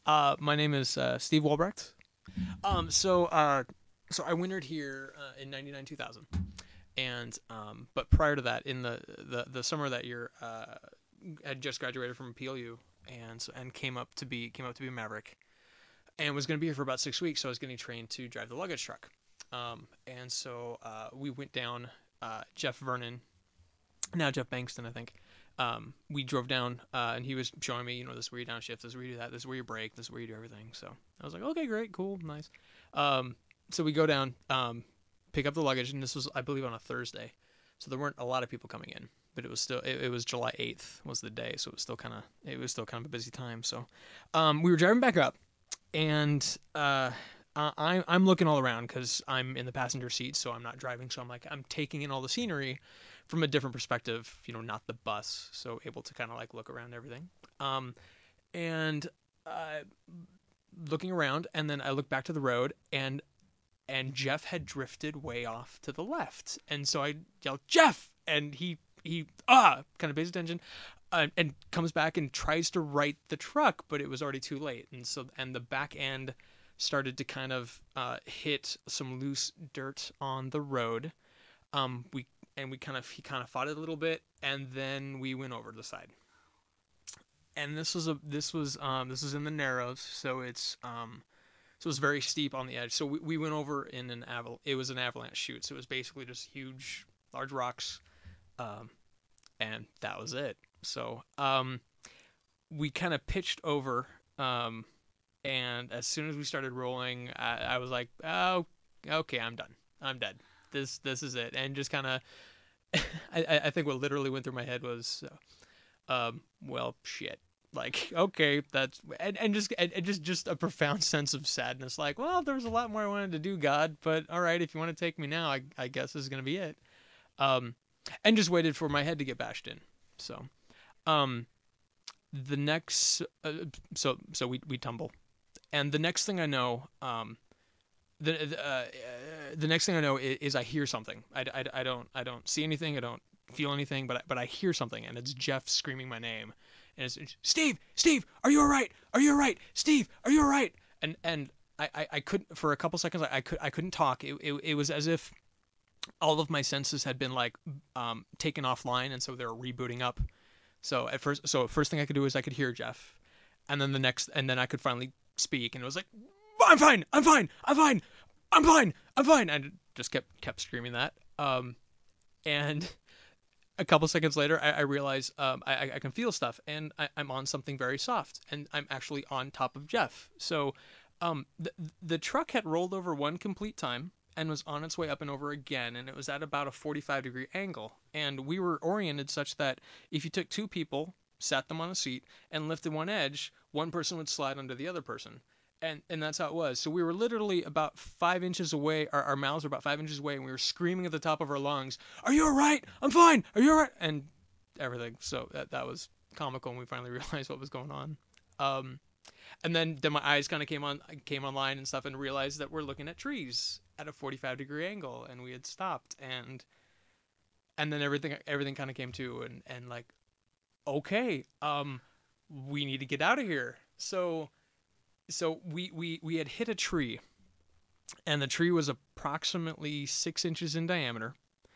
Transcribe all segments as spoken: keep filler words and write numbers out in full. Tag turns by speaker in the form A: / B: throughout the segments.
A: Uh, my name is uh, Steve Walbrecht. Um, so uh, so I wintered here uh, in 'ninety-nine two thousand, and um, but prior to that, in the the, the summer of that year, uh, I had just graduated from P L U, and so, and came up to be came up to be a Maverick, and was going to be here for about six weeks. So I was getting trained to drive the luggage truck, um, and so uh, we went down. Uh, Jeff Vernon, now Jeff Bankston, I think. Um, we drove down, uh, and he was showing me, you know, this is where you downshift, this is where you do that, this is where you brake, this is where you do everything. So I was like, okay, great, cool, nice. Um, so we go down, um, pick up the luggage, and this was, I believe, on a Thursday. So there weren't a lot of people coming in, but it was still, it, it was July eighth was the day, so it was still kind of, it was still kind of a busy time. So um, we were driving back up, and uh, I, I'm looking all around because I'm in the passenger seat, so I'm not driving. So I'm like, I'm taking in all the scenery from a different perspective, you know, not the bus. So able to kind of like look around everything. Um, and uh, looking around, and then I look back to the road, and and Jeff had drifted way off to the left, and so I yelled, Jeff, and he he ah kind of pays attention, uh, and comes back and tries to right the truck, but it was already too late, and so and the back end started to kind of uh, hit some loose dirt on the road. Um, we and we kind of he kind of fought it a little bit, and then we went over to the side. And this was a this was um this was in the Narrows, so it's um so it was very steep on the edge. So we, we went over in an aval it was an avalanche chute. So it was basically just huge, large rocks, um, and that was it. So um, we kind of pitched over, um, and as soon as we started rolling, I, I was like, oh, okay, I'm done. I'm dead. This this is it. And just kind of, I, I think what literally went through my head was, um, well, shit. Like, okay, that's and, and just and, and just just a profound sense of sadness. Like, well, there was a lot more I wanted to do, God, but all right, if you want to take me now, I, I guess this is gonna be it. Um, and just waited for my head to get bashed in. So, um, the next, uh, so so we we tumble, and the next thing I know, um, the the, uh, the next thing I know is, is I hear something. I, I, I don't I don't see anything. I don't feel anything, but I, but I hear something, and it's Jeff screaming my name, and it's Steve, Steve, are you all right? Are you all right? Steve, are you all right? And and I, I, I couldn't for a couple seconds. I, I could I couldn't talk. It, it, it was as if all of my senses had been like um, taken offline, and so they were rebooting up. So at first, so first thing I could do is I could hear Jeff, and then the next, and then I could finally speak, and it was like, I'm fine, I'm fine, I'm fine, I'm fine, I'm fine. I just kept kept screaming that. Um, and a couple seconds later, I, I realize um, I, I can feel stuff, and I, I'm on something very soft, and I'm actually on top of Jeff. So, um, the the truck had rolled over one complete time and was on its way up and over again, and it was at about a forty-five degree angle. And we were oriented such that if you took two people, sat them on a seat, and lifted one edge, one person would slide under the other person, and and that's how it was. So we were literally about five inches away. Our, our mouths were about five inches away, and we were screaming at the top of our lungs, "Are you all right? I'm fine. Are you all right?" And everything. So that that was comical, and we finally realized what was going on. Um, and then then my eyes kind of came on came online and stuff, and realized that we're looking at trees at a forty-five degree angle, and we had stopped, and and then everything everything kind of came to, and and like, okay, um, we need to get out of here. So so we we we had hit a tree, and the tree was approximately six inches in diameter.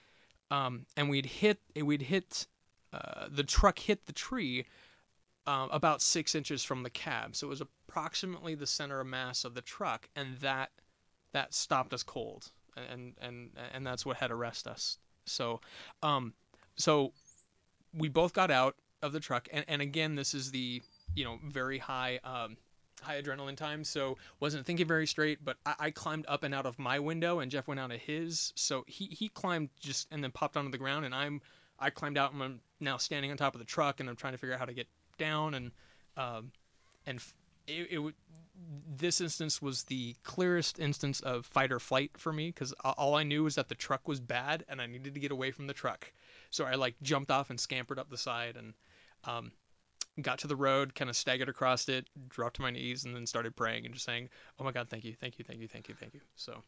A: Um, and we'd hit we'd hit uh, the truck hit the tree uh, about six inches from the cab, so it was approximately the center of mass of the truck, and that that stopped us cold, and and and that's what had arrest us. So, um, so we both got out of the truck, and, and again, this is the you know very high um, high adrenaline time, so wasn't thinking very straight. But I, I climbed up and out of my window, and Jeff went out of his. So he he climbed just and then popped onto the ground, and I'm I climbed out, and I'm now standing on top of the truck, and I'm trying to figure out how to get down, and um, and it, it this instance was the clearest instance of fight or flight for me, because all I knew was that the truck was bad and I needed to get away from the truck. So I like jumped off and scampered up the side, and um, got to the road, kind of staggered across it, dropped to my knees, and then started praying and just saying, "Oh my God, thank you, thank you, thank you, thank you, thank you." So,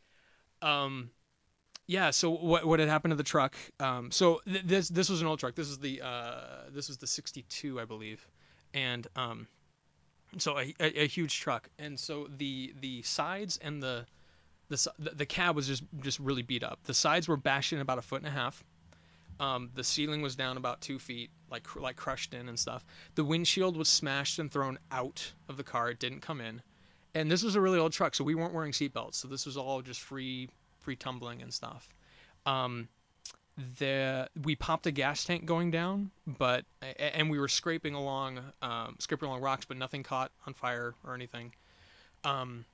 A: um, yeah. So what what had happened to the truck? Um, so th- this this was an old truck. This is the uh, this was the sixty-two, I believe, and um, So a, a, a huge truck, and so the the sides and the the, the cab was just just really beat up. The sides were bashed in about a foot and a half. Um, the ceiling was down about two feet, like like crushed in and stuff. The windshield was smashed and thrown out of the car. It didn't come in, and this was a really old truck, so we weren't wearing seatbelts. So this was all just free free tumbling and stuff. Um, the we popped a gas tank going down, but and we were scraping along um, scraping along rocks, but nothing caught on fire or anything. Um,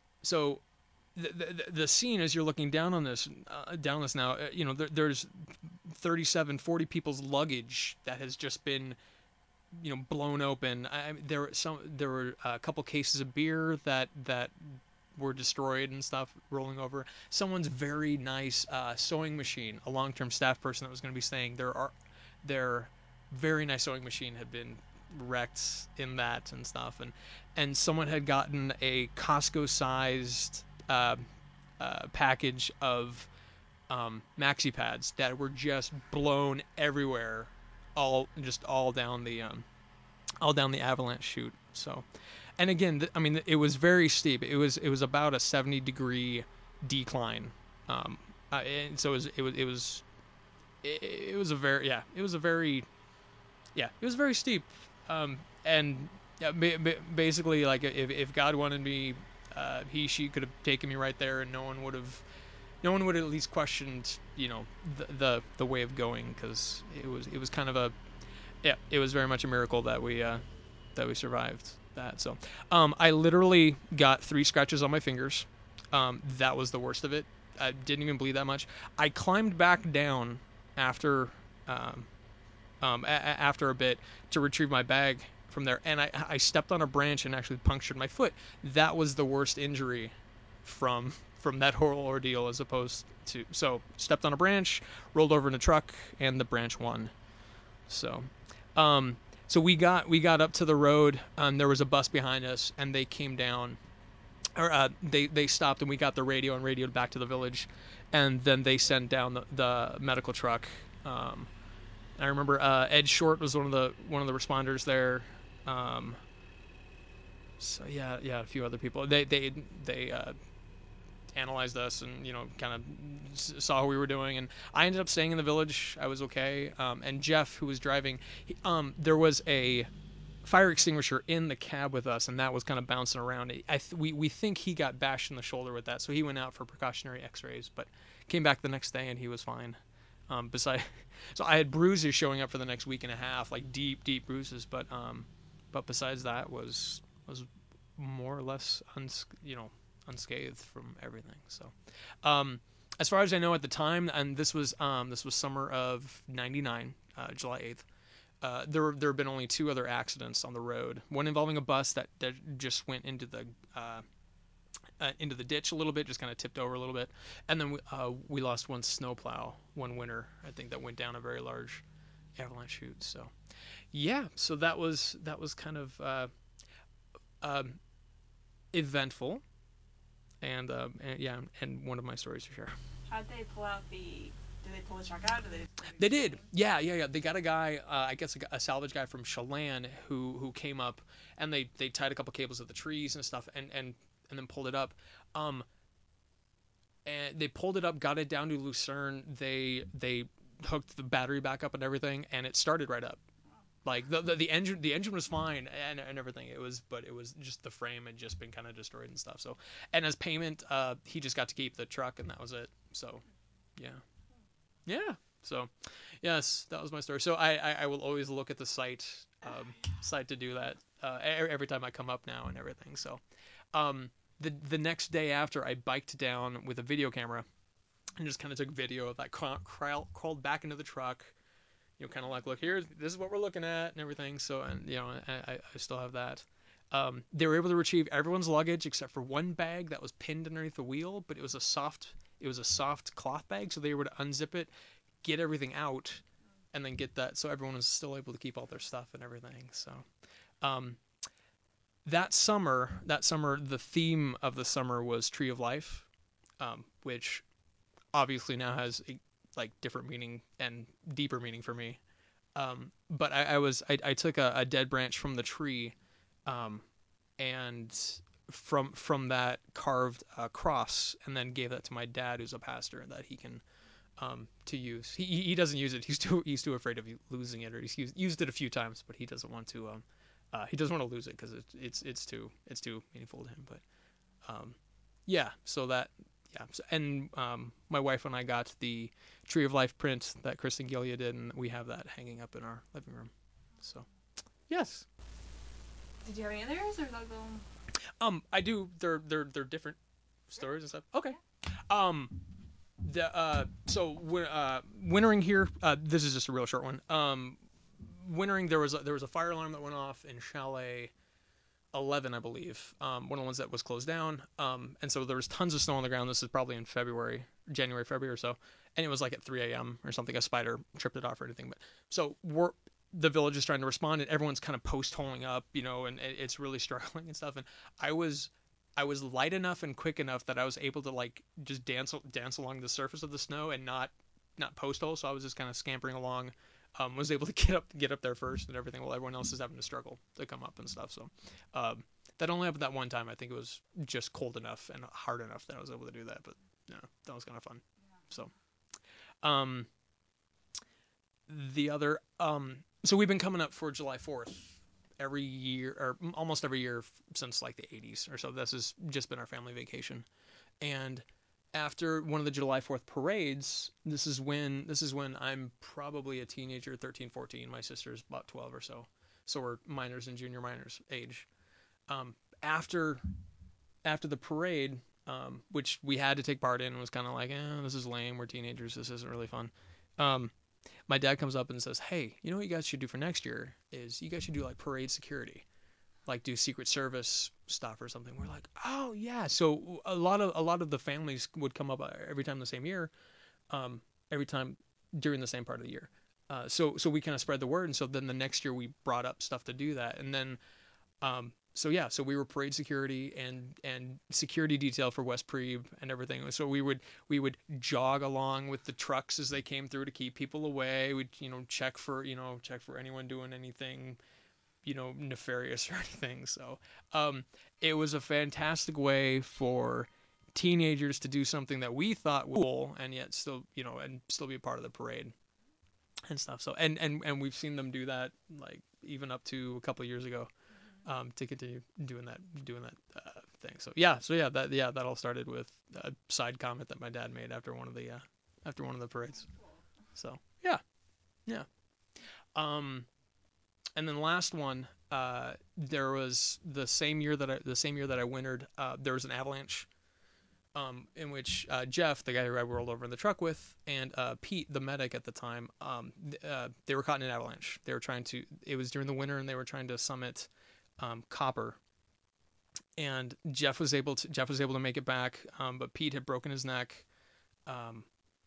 A: so the, the, the scene as you're looking down on this uh, down this now, uh, you know, there, there's thirty-seven, forty people's luggage that has just been, you know, blown open. I, there were some there were a couple cases of beer that that were destroyed and stuff rolling over. Someone's very nice uh, sewing machine, a long-term staff person that was going to be staying there, are their very nice sewing machine had been wrecked in that and stuff, and and someone had gotten a Costco-sized uh, uh, package of um, maxi pads that were just blown everywhere, all just all down the um, all down the avalanche chute. So, and again, th- I mean, it was very steep. It was it was about a seventy degree decline. Um, uh, and so it was it was it was it, it was a very yeah it was a very yeah it was very steep. Um, and yeah, basically like if if God wanted me, uh, he she could have taken me right there, and no one would have no one would have at least questioned, you know, the the, the way of going, because it was it was kind of a yeah it was very much a miracle that we uh, that we survived that. So um, I literally got three scratches on my fingers. Um, that was the worst of it. I didn't even bleed that much. I climbed back down after um, um, a- after a bit to retrieve my bag from there, and I, I stepped on a branch and actually punctured my foot. That was the worst injury from from that whole ordeal, as opposed to so stepped on a branch, rolled over in a truck, and the branch won. So, um, so we got we got up to the road, and there was a bus behind us, and they came down, or uh, they they stopped, and we got the radio and radioed back to the village, and then they sent down the, the medical truck. Um, I remember uh, Ed Short was one of the one of the responders there. Um, so yeah, yeah, a few other people. They they they uh, analyzed us and, you know, kind of saw how we were doing, and I ended up staying in the village. I was okay. Um, and Jeff, who was driving, he, um, there was a fire extinguisher in the cab with us, and that was kind of bouncing around. I th- we we think he got bashed in the shoulder with that, so he went out for precautionary X-rays, but came back the next day and he was fine. Um, besides, so I had bruises showing up for the next week and a half, like deep, deep bruises, but um, but besides that was was more or less uns you know unscathed from everything. So, um, as far as I know at the time, and this was um, this was summer of ninety-nine, uh, July eighth. Uh, there there have been only two other accidents on the road. One involving a bus that, that just went into the uh, uh, into the ditch a little bit, just kind of tipped over a little bit, and then we, uh, we lost one snowplow one winter. I think that went down a very large avalanche chute. So yeah, so that was that was kind of uh, um, eventful, and, uh, and yeah, and one of my stories to share.
B: How'd they pull out the? Did they pull the truck out? Or did they?
A: They did, yeah, yeah, yeah. They got a guy, uh, I guess a, a salvage guy from Chelan, who who came up, and they they tied a couple cables to the trees and stuff, and and and then pulled it up. Um, and they pulled it up, got it down to Lucerne. They they hooked the battery back up and everything, and it started right up. Like the the, the engine the engine was fine and, and everything. It was, but it was just the frame had just been kind of destroyed and stuff. So, and as payment, uh, he just got to keep the truck, and that was it. So yeah, yeah. So yes, that was my story. So I, I, I will always look at the site um, site to do that uh, every time I come up now and everything. So um, the the next day after, I biked down with a video camera and just kind of took video of that, crawl, crawled back into the truck. You know, kind of like, look here, this is what we're looking at and everything. So, and you know, I, I still have that. Um, they were able to retrieve everyone's luggage except for one bag that was pinned underneath the wheel, but it was a soft it was a soft cloth bag, so they were able to unzip it, get everything out, and then get that, so everyone was still able to keep all their stuff and everything. So um, that summer, that summer, the theme of the summer was Tree of Life, um, which obviously now has a like different meaning and deeper meaning for me. Um, but I, I was I, I took a, a dead branch from the tree, um, and from from that carved a cross, and then gave that to my dad, who's a pastor, that he can um, to use. He he doesn't use it. He's too he's too afraid of losing it, or he's used, used it a few times, but he doesn't want to um uh, he doesn't want to lose it because it's it's it's too it's too meaningful to him. But um yeah, so that yeah, so, and um my wife and I got the Tree of Life print that Kristen Gilia did, and we have that hanging up in our living room. So yes,
B: Did you have any others, or is that the?
A: um I do. They're they're they're different stories and stuff. Okay.
B: Yeah.
A: Um the uh so uh wintering here, uh this is just a real short one. Um wintering, there was a, there was a fire alarm that went off in chalet eleven, I believe, um, one of the ones that was closed down. Um, and so there was tons of snow on the ground. This is probably in February, January, February or so, and it was like at three a m or something. A spider tripped it off or anything. But so we're the village is trying to respond, and everyone's kind of post holing up, you know, and it's really struggling and stuff. And I was I was light enough and quick enough that I was able to like just dance dance along the surface of the snow and not not post hole. So I was just kind of scampering along. Um, was able to get up get up there first and everything, while everyone else is having to struggle to come up and stuff. So um, that only happened that one time. I think it was just cold enough and hard enough that I was able to do that. But yeah, that was kind of fun. So um, the other um, so we've been coming up for July fourth every year, or almost every year since like the eighties or so. This has just been our family vacation. And after one of the July fourth parades, this is when this is when I'm probably a teenager, thirteen, fourteen. My sister's about twelve or so. So we're minors and junior minors age. Um, after after the parade, um, which we had to take part in, was kind of like, eh, this is lame. We're teenagers. This isn't really fun. Um, my dad comes up and says, hey, you know what you guys should do for next year is you guys should do like parade security, like do Secret Service stuff or something. We're like, oh yeah. So a lot of a lot of the families would come up uh, every time the same year, um, every time during the same part of the year. Uh, so so we kind of spread the word, and so then the next year we brought up stuff to do that, and then um, so yeah, so we were parade security and and security detail for West Prebe and everything. So we would we would jog along with the trucks as they came through to keep people away. We'd you know check for you know check for anyone doing anything you know nefarious or anything. So um, it was a fantastic way for teenagers to do something that we thought was cool and yet still you know and still be a part of the parade and stuff. So and and and we've seen them do that like even up to a couple of years ago, um, to continue doing that doing that uh, thing. So yeah, so yeah, that yeah that all started with a side comment that my dad made after one of the uh, after one of the parades.
B: Cool.
A: So yeah, yeah. Um, and then last one, uh, there was the same year that I the same year that I wintered. Uh, there was an avalanche. Um, in which uh, Jeff, the guy who I rolled over in the truck with, and uh, Pete, the medic at the time, um, uh, they were caught in an avalanche. They were trying to. It was during the winter, and they were trying to summit um, Copper, and Jeff was able to Jeff was able to make it back, um, but Pete had broken his neck, um,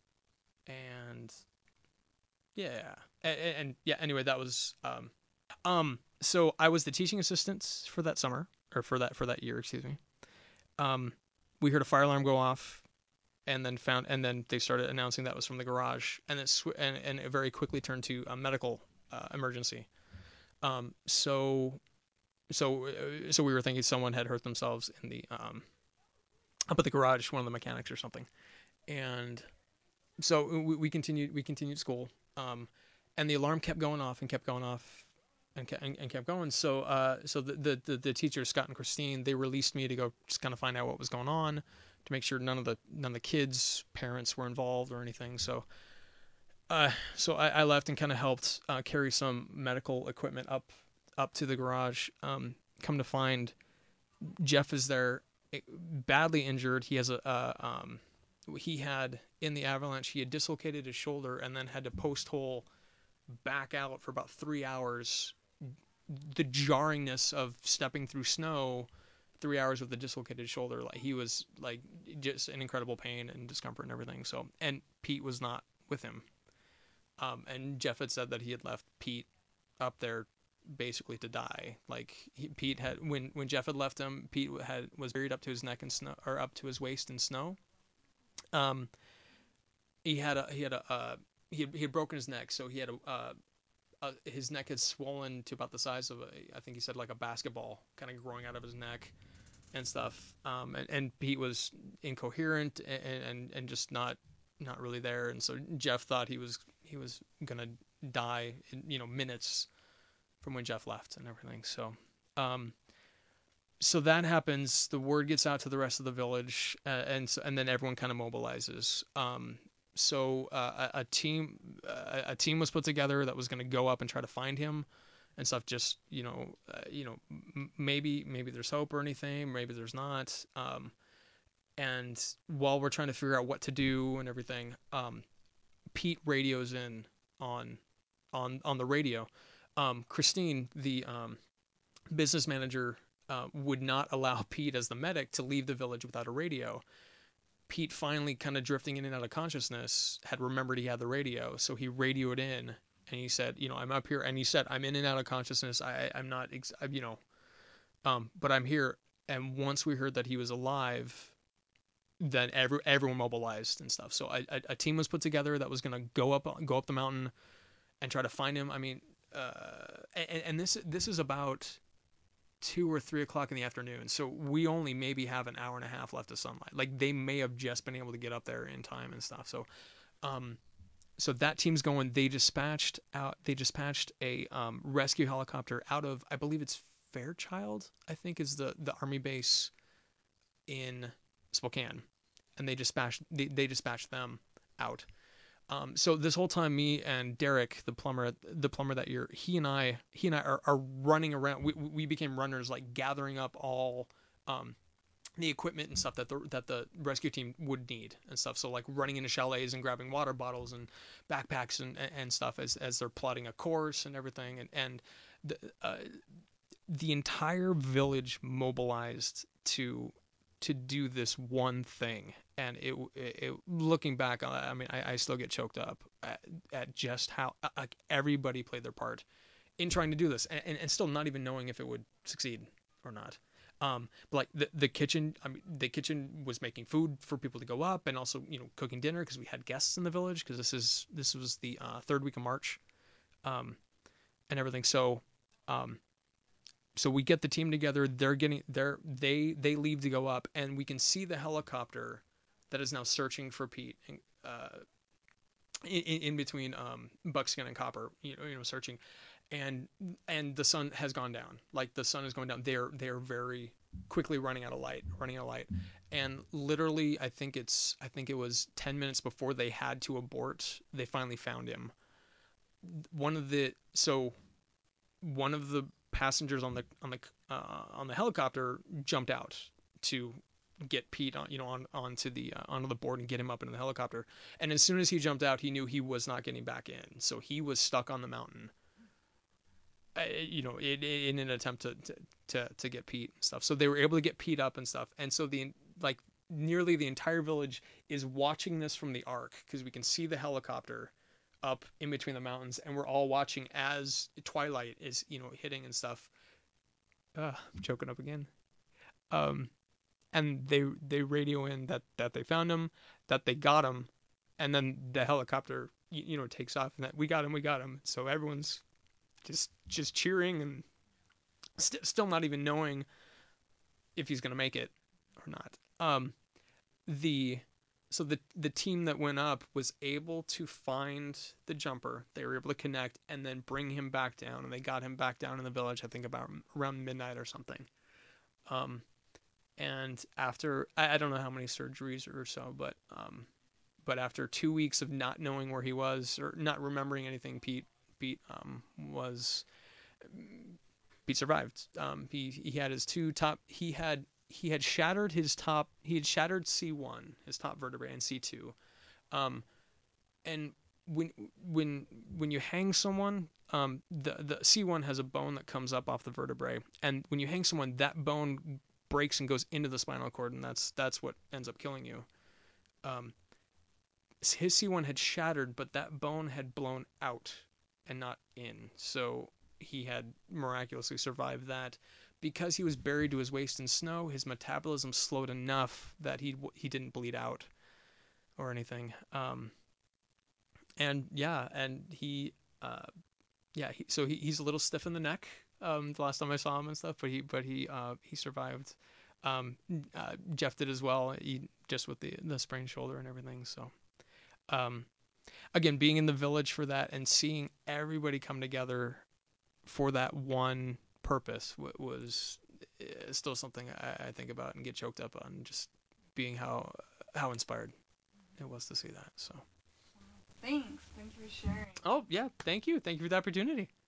A: and yeah, and, and yeah. Anyway, that was um, um. So I was the teaching assistant for that summer, or for that for that year, excuse me. Um, we heard a fire alarm go off, and then found, and then they started announcing that was from the garage, and it sw- and, and it very quickly turned to a medical uh, emergency. Um, so so uh, so we were thinking someone had hurt themselves in the um up at the garage, one of the mechanics or something. And so we, we continued we continued school, um, and the alarm kept going off and kept going off and, ke- and, and kept going. So uh, so the, the the the teachers, Scott and Christine, they released me to go just kind of find out what was going on, to make sure none of the none of the kids' parents were involved or anything. So uh, so I, I left and kind of helped uh, carry some medical equipment up up to the garage. Um, come to find, Jeff is there, eh, badly injured. He has a, a um, he had in the avalanche he had dislocated his shoulder and then had to post hole back out for about three hours. The jarringness of stepping through snow, three hours with a dislocated shoulder, like he was like just in incredible pain and discomfort and everything. So and Pete was not with him. Um, and Jeff had said that he had left Pete up there basically to die. Like he, Pete had when when Jeff had left him, Pete had was buried up to his neck in snow, or up to his waist in snow. Um, he had a he had a uh, he had, he had broken his neck, so he had a uh, uh, his neck had swollen to about the size of a, I think he said like a basketball, kind of growing out of his neck and stuff. Um, and, and Pete was incoherent and, and and just not not really there. And so Jeff thought he was he was gonna die in, you know, minutes from when Jeff left and everything. So um, so that happens. The word gets out to the rest of the village, uh, and so, and then everyone kind of mobilizes. Um, so uh, a, a team uh, a team was put together that was going to go up and try to find him and stuff. Just you know, uh, you know, m- maybe maybe there's hope or anything. Maybe there's not. Um, and while we're trying to figure out what to do and everything, um, Pete radios in on on on the radio. Um, Christine, the um, business manager, uh, would not allow Pete as the medic to leave the village without a radio. Pete, finally kind of drifting in and out of consciousness, had remembered he had the radio, so he radioed in and he said, you know, I'm up here, and he said, I'm in and out of consciousness. I, I'm not, ex- you know, um, but I'm here. And once we heard that he was alive, then every, everyone mobilized and stuff. So a, a, a team was put together that was gonna go up go up the mountain and try to find him. I mean, uh, and, and this this is about two or three o'clock in the afternoon. So we only maybe have an hour and a half left of sunlight. Like they may have just been able to get up there in time and stuff. So um, so that team's going. They dispatched out. They dispatched a um, rescue helicopter out of, I believe it's Fairchild, I think is the the army base in Spokane, and they dispatched they, they dispatched them out. Um, so this whole time, me and Derek, the plumber, the plumber that year, he and I, he and I are, are running around. We, we became runners, like gathering up all um, the equipment and stuff that the that the rescue team would need and stuff. So like running into chalets and grabbing water bottles and backpacks and and stuff as as they're plotting a course and everything. And and the uh, the entire village mobilized to to do this one thing. And it, it, it looking back on it, I mean, I, I still get choked up at, at just how like everybody played their part in trying to do this, and, and, and still not even knowing if it would succeed or not. Um, but like the the kitchen, I mean, the kitchen was making food for people to go up, and also you know cooking dinner because we had guests in the village because this is this was the uh, third week of March, um, and everything. So um, so we get the team together. They're getting they're they they leave to go up, and we can see the helicopter that is now searching for Pete, uh, in, in between um, Buckskin and Copper. You know, you know, searching, and and the sun has gone down. Like the sun is going down. They're they're very quickly running out of light, running out of light, and literally, I think it's I think it was ten minutes before they had to abort. They finally found him. One of the so one of the passengers on the on the uh, on the helicopter jumped out to get Pete on you know on onto the uh, onto the board and get him up into the helicopter. And as soon as he jumped out, he knew he was not getting back in, so he was stuck on the mountain. Uh, you know, in, in an attempt to, to to to get Pete and stuff. So they were able to get Pete up and stuff. And so the like nearly the entire village is watching this from the arc because we can see the helicopter up in between the mountains, and we're all watching as twilight is you know hitting and stuff. Uh, I'm choking up again. Um, and they they radio in that that they found him, that they got him, and then the helicopter you, you know takes off, and that we got him, we got him. So everyone's just just cheering and st- still not even knowing if he's gonna make it or not. Um, the so the the team that went up was able to find the jumper. They were able to connect and then bring him back down, and they got him back down in the village. I think about around midnight or something. Um, and after I, I don't know how many surgeries or so, but um, but after two weeks of not knowing where he was or not remembering anything, Pete Pete um, was Pete survived. Um, he he had his two top. He had he had shattered his top. He had shattered C one, his top vertebrae, and C two. Um, and when when when you hang someone, um, the the C one has a bone that comes up off the vertebrae, and when you hang someone, that bone breaks and goes into the spinal cord, and that's that's what ends up killing you. Um, his C one had shattered, but that bone had blown out and not in. So he had miraculously survived that. Because he was buried to his waist in snow, his metabolism slowed enough that he he didn't bleed out or anything. Um, and yeah, and he uh, yeah. He, so he, he's a little stiff in the neck. Um, the last time I saw him and stuff, but he but he uh, he survived. Um, uh, Jeff did as well. He just with the the sprained shoulder and everything. So um, again, being in the village for that and seeing everybody come together for that one purpose was uh, still something I, I think about and get choked up on. Just being how how inspired it was to see that. So
B: Thanks. Thank you for sharing.
A: oh yeah, thank you, thank you for the opportunity.